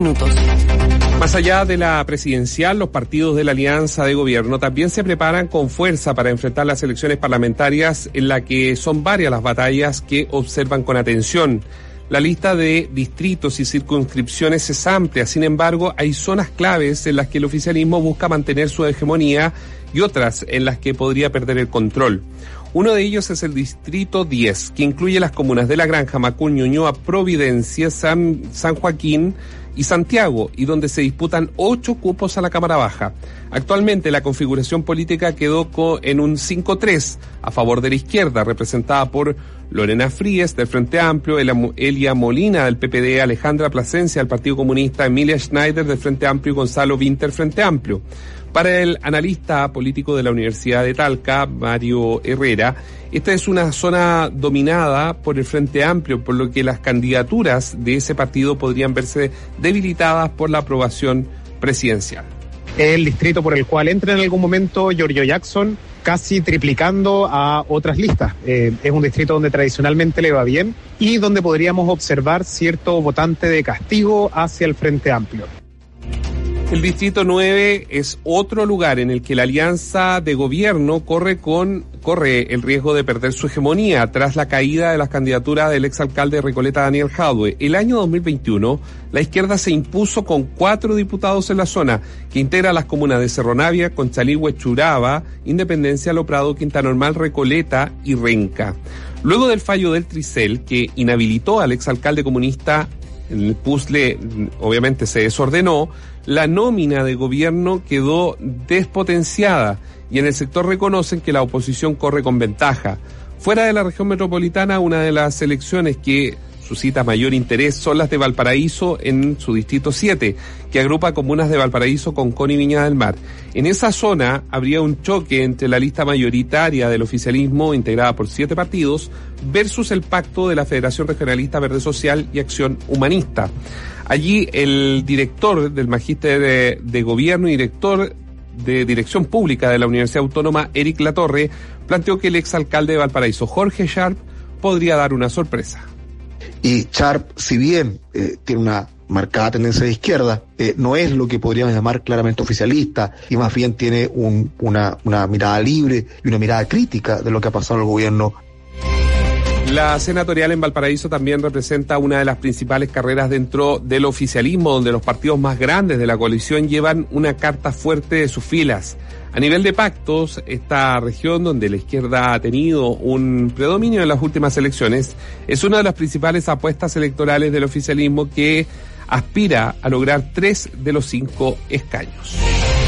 Minutos. Más allá de la presidencial, los partidos de la alianza de gobierno también se preparan con fuerza para enfrentar las elecciones parlamentarias, en la que son varias las batallas que observan con atención. La lista de distritos y circunscripciones es amplia, sin embargo, hay zonas claves en las que el oficialismo busca mantener su hegemonía y otras en las que podría perder el control. Uno de ellos es el distrito 10, que incluye las comunas de La Granja, Macul, Ñuñoa, Providencia, San Joaquín y Santiago, y donde se disputan 8 cupos a la Cámara Baja. Actualmente la configuración política quedó en un 5-3 a favor de la izquierda, representada por Lorena Fríes del Frente Amplio, Elia Molina del PPD, Alejandra Plasencia del Partido Comunista, Emilia Schneider del Frente Amplio y Gonzalo Vinter Frente Amplio. Para el analista político de la Universidad de Talca, Mario Herrera, esta es una zona dominada por el Frente Amplio, por lo que las candidaturas de ese partido podrían verse debilitadas por la aprobación presidencial. El distrito por el cual entra en algún momento Giorgio Jackson, casi triplicando a otras listas. Es un distrito donde tradicionalmente le va bien y donde podríamos observar cierto votante de castigo hacia el Frente Amplio. El distrito 9 es otro lugar en el que la alianza de gobierno corre el riesgo de perder su hegemonía tras la caída de las candidaturas del exalcalde de Recoleta, Daniel Jadue. El año 2021, la izquierda se impuso con 4 diputados en la zona, que integra las comunas de Cerro Navia, Conchalihue, Churaba, Independencia, Lo Prado, Quinta Normal, Recoleta y Renca. Luego del fallo del Tricel, que inhabilitó al exalcalde comunista, el puzzle obviamente se desordenó, la nómina de gobierno quedó despotenciada y en el sector reconocen que la oposición corre con ventaja. Fuera de la región metropolitana, una de las elecciones que suscita mayor interés son las de Valparaíso en su distrito 7, que agrupa comunas de Valparaíso, Concón y Viña del Mar. En esa zona habría un choque entre la lista mayoritaria del oficialismo, integrada por 7 partidos, versus el pacto de la Federación Regionalista Verde Social y Acción Humanista. Allí el director del Magíster de Gobierno y director de Dirección Pública de la Universidad Autónoma, Eric Latorre, planteó que el exalcalde de Valparaíso, Jorge Sharp, podría dar una sorpresa. Y Sharp, si bien tiene una marcada tendencia de izquierda, no es lo que podríamos llamar claramente oficialista, y más bien tiene una mirada libre y una mirada crítica de lo que ha pasado en el gobierno. La senatorial en Valparaíso también representa una de las principales carreras dentro del oficialismo, donde los partidos más grandes de la coalición llevan una carta fuerte de sus filas. A nivel de pactos, esta región, donde la izquierda ha tenido un predominio en las últimas elecciones, es una de las principales apuestas electorales del oficialismo, que aspira a lograr 3 de los 5 escaños.